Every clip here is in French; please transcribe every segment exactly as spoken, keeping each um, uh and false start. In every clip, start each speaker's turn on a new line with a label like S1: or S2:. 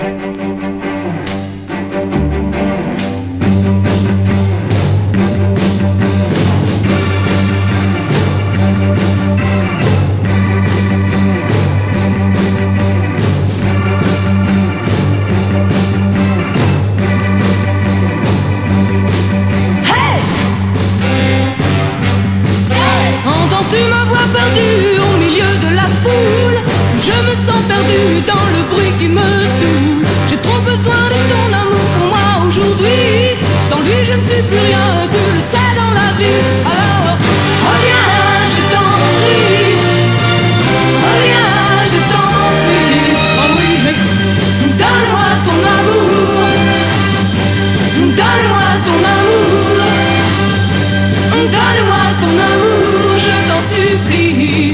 S1: Perdu au milieu de la foule, je me sens perdu dans le bruit qui me saoule. J'ai trop besoin de ton amour pour moi aujourd'hui. Sans lui je ne suis plus rien, tu le sais dans la vie. Alors reviens, je t'en prie. Reviens, je t'en prie. Oh oui, donne-moi ton amour. Donne-moi ton amour. Donne-moi ton amour, je t'en supplie.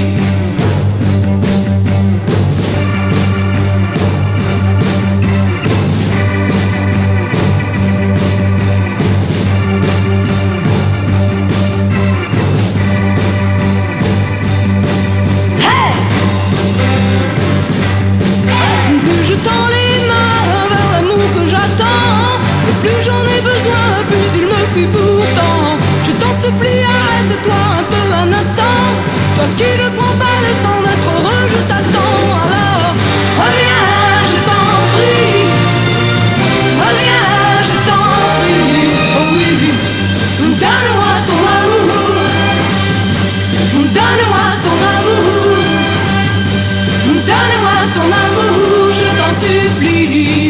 S1: Hey! Plus je tends les mains vers l'amour que j'attends, et plus j'en ai besoin, plus il me fuit pourtant. Je t'en supplie, arrête-toi un peu un instant. Toi qui ne prends pas le temps d'être heureux, je t'attends. Alors reviens, je t'en prie. Reviens, je t'en prie. Oh oui, donne-moi ton amour. Donne-moi ton amour. Donne-moi ton amour, je t'en supplie.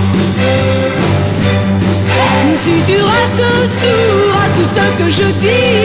S1: Si tu restes sourd à tout ce que je dis,